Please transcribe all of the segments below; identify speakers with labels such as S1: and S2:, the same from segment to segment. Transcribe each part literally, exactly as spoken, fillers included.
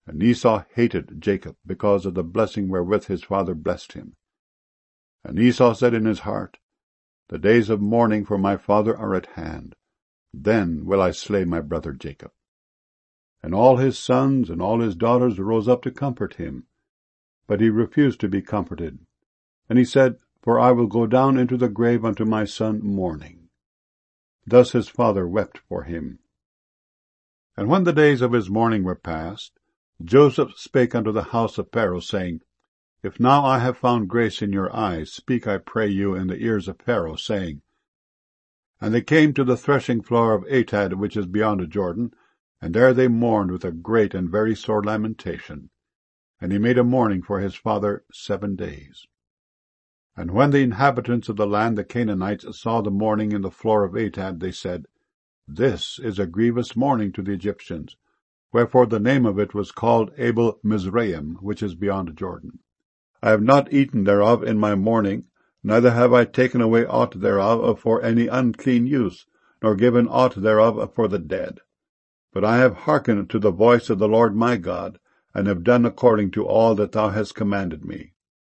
S1: And Esau hated Jacob because of the blessing wherewith his father blessed him. And Esau said in his heart, The days of mourning for my father are at hand. Then will I slay my brother Jacob. And all his sons and all his daughters rose up to comfort him. But he refused to be comforted. And he said, For I will go down into the grave unto my son mourning. Thus his father wept for him. And when the days of his mourning were past, Joseph spake unto the house of Pharaoh, saying, If now I have found grace in your eyes, speak, I pray you, in the ears of Pharaoh, saying, And they came to the threshing floor of Atad, which is beyond Jordan, and there they mourned with a great and very sore lamentation. And he made a mourning for his father seven days. And when the inhabitants of the land, the Canaanites, saw the mourning in the floor of Atad, they said, This is a grievous mourning to the Egyptians. Wherefore the name of it was called Abel Mizraim, which is beyond Jordan. I have not eaten thereof in my mourning, neither have I taken away aught thereof for any unclean use, nor given aught thereof for the dead. But I have hearkened to the voice of the Lord my God, and have done according to all that thou hast commanded me.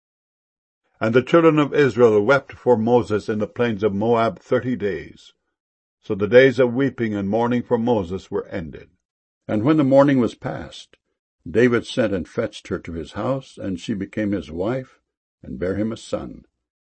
S1: And the children of Israel wept for Moses in the plains of Moab thirty days. So the days of weeping and mourning for Moses were ended. And when the mourning was past, David sent and fetched her to his house, and she became his wife, and bare him a son.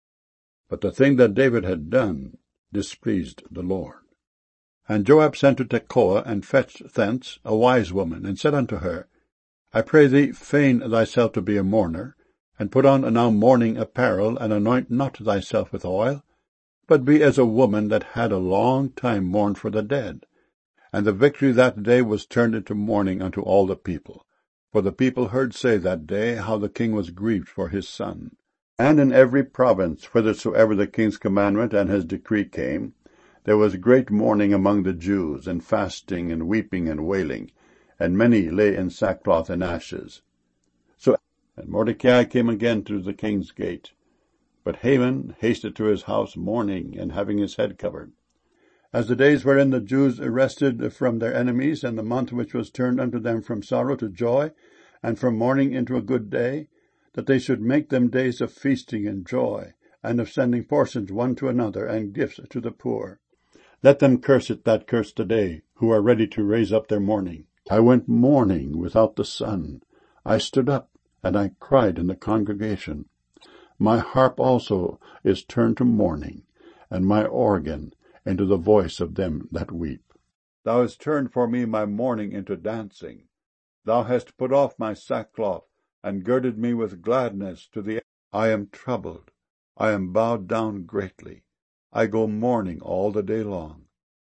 S1: But the thing that David had done displeased the Lord. And Joab sent to Tekoa, and fetched thence a wise woman, and said unto her, I pray thee, feign thyself to be a mourner, and put on now mourning apparel, and anoint not thyself with oil, but be as a woman that had a long time mourned for the dead. And the victory that day was turned into mourning unto all the people. For the people heard say that day how the king was grieved for his son. And in every province, whithersoever the king's commandment and his decree came, there was great mourning among the Jews, and fasting, and weeping, and wailing, and many lay in sackcloth and ashes. So, and Mordecai came again to the king's gate. But Haman hasted to his house mourning, and having his head covered. As the days wherein the Jews rested from their enemies, and the month which was turned unto them from sorrow to joy, and from mourning into a good day, that they should make them days of feasting and joy, and of sending portions one to another, and gifts to the poor. Let them curse it that curse today, who are ready to raise up their mourning. I went mourning without the sun. I stood up, and I cried in the congregation. My harp also is turned to mourning, and my organ into the voice of them that weep. Thou hast turned for me my mourning into dancing. Thou hast put off my sackcloth, and girded me with gladness to the end. I am troubled, I am bowed down greatly. I go mourning all the day long.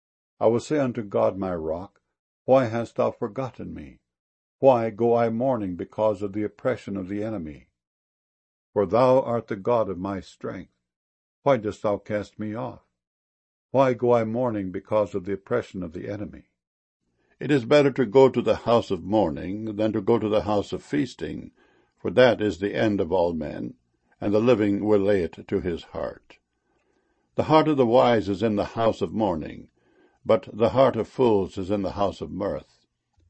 S1: I will say unto God my rock, Why hast thou forgotten me? Why go I mourning because of the oppression of the enemy? For thou art the God of my strength. Why dost thou cast me off? Why go I mourning because of the oppression of the enemy? It is better to go to the house of mourning than to go to the house of feasting, for that is the end of all men, and the living will lay it to his heart. The heart of the wise is in the house of mourning, but the heart of fools is in the house of mirth.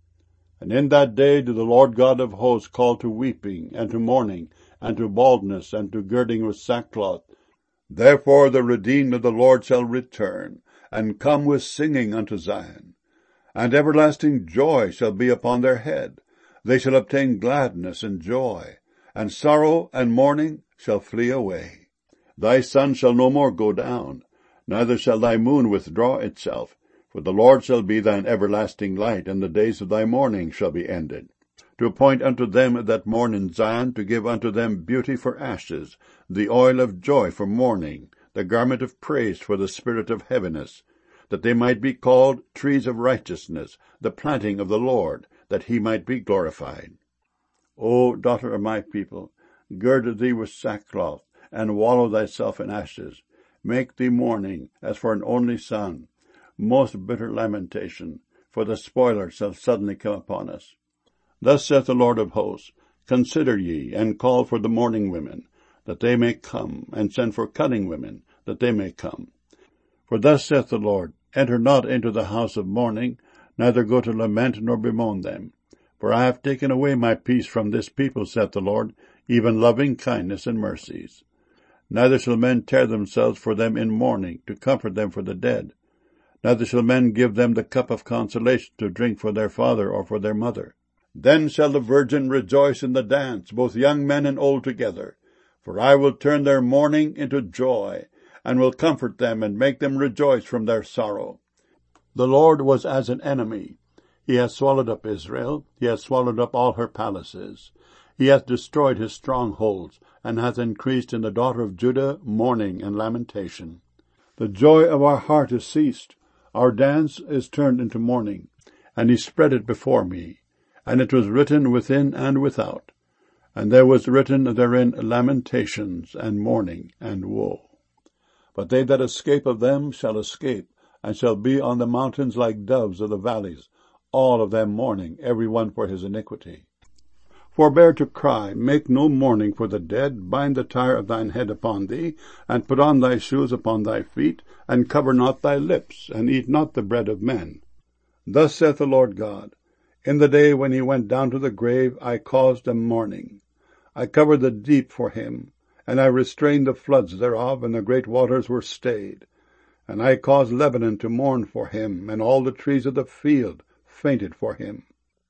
S1: And in that day do the Lord God of hosts call to weeping, and to mourning, and to baldness, and to girding with sackcloth. Therefore the redeemed of the Lord shall return, and come with singing unto Zion. And everlasting joy shall be upon their head. They shall obtain gladness and joy, and sorrow and mourning shall flee away. Thy sun shall no more go down, neither shall thy moon withdraw itself, for the Lord shall be thine everlasting light, and the days of thy mourning shall be ended. To appoint unto them that mourn in Zion, to give unto them beauty for ashes, the oil of joy for mourning, the garment of praise for the spirit of heaviness, that they might be called trees of righteousness, the planting of the Lord, that he might be glorified. O daughter of my people, gird thee with sackcloth, and wallow thyself in ashes. Make thee mourning, as for an only son, most bitter lamentation, for the spoiler shall suddenly come upon us. Thus saith the Lord of hosts, Consider ye, and call for the mourning women, that they may come, and send for cunning women, that they may come. For thus saith the Lord, Enter not into the house of mourning, neither go to lament nor bemoan them. For I have taken away my peace from this people, saith the Lord, even loving kindness and mercies. Neither shall men tear themselves for them in mourning, to comfort them for the dead. Neither shall men give them the cup of consolation to drink for their father or for their mother. Then shall the virgin rejoice in the dance, both young men and old together. For I will turn their mourning into joy, and will comfort them and make them rejoice from their sorrow. The Lord was as an enemy. He hath swallowed up Israel, he hath swallowed up all her palaces. He hath destroyed his strongholds, and hath increased in the daughter of Judah mourning and lamentation. The joy of our heart is ceased, our dance is turned into mourning. And he spread it before me, and it was written within and without. And there was written therein lamentations, and mourning, and woe. But they that escape of them shall escape, and shall be on the mountains like doves of the valleys, all of them mourning, every one for his iniquity. Forbear to cry, make no mourning for the dead, bind the tire of thine head upon thee, and put on thy shoes upon thy feet, and cover not thy lips, and eat not the bread of men. Thus saith the Lord God, in the day when he went down to the grave, I caused a mourning. I covered the deep for him, and I restrained the floods thereof, and the great waters were stayed. And I caused Lebanon to mourn for him, and all the trees of the field fainted for him.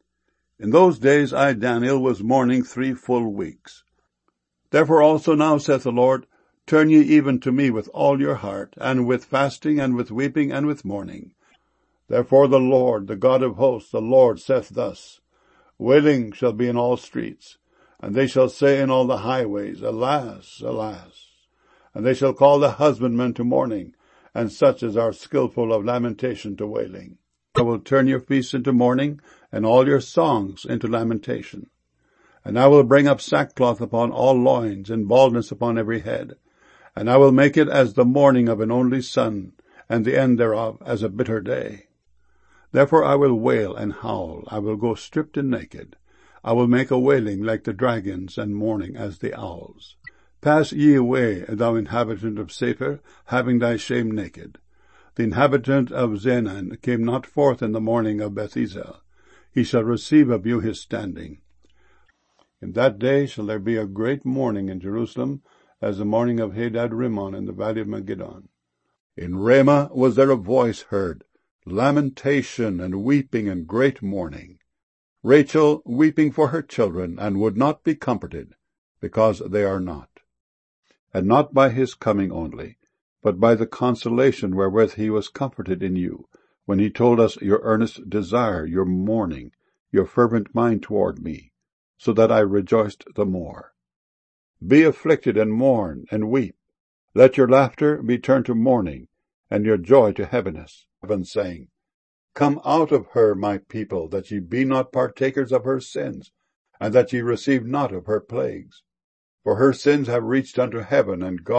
S1: In those days I, Daniel, was mourning three full weeks. Therefore also now, saith the Lord, turn ye even to me with all your heart, and with fasting, and with weeping, and with mourning. Therefore the Lord, the God of hosts, the Lord, saith thus, Wailing shall be in all streets, and they shall say in all the highways, Alas, alas! And they shall call the husbandmen to mourning, and such as are skillful of lamentation to wailing. I will turn your feasts into mourning, and all your songs into lamentation. And I will bring up sackcloth upon all loins, and baldness upon every head. And I will make it as the mourning of an only son, and the end thereof as a bitter day. Therefore I will wail and howl, I will go stripped and naked. I will make a wailing like the dragons, and mourning as the owls. Pass ye away, thou inhabitant of Sapphir, having thy shame naked. The inhabitant of Zenan came not forth in the morning of Bethesda. He shall receive of you his standing. In that day shall there be a great mourning in Jerusalem, as the mourning of Hadad Rimmon in the valley of Megiddon. In Ramah was there a voice heard, lamentation and weeping and great mourning. Rachel weeping for her children, and would not be comforted, because they are not. And not by his coming only, but by the consolation wherewith he was comforted in you, when he told us your earnest desire, your mourning, your fervent mind toward me, so that I rejoiced the more. Be afflicted, and mourn, and weep. Let your laughter be turned to mourning, and your joy to heaviness, and saying, Come out of her, my people, that ye be not partakers of her sins, and that ye receive not of her plagues. For her sins have reached unto heaven, and God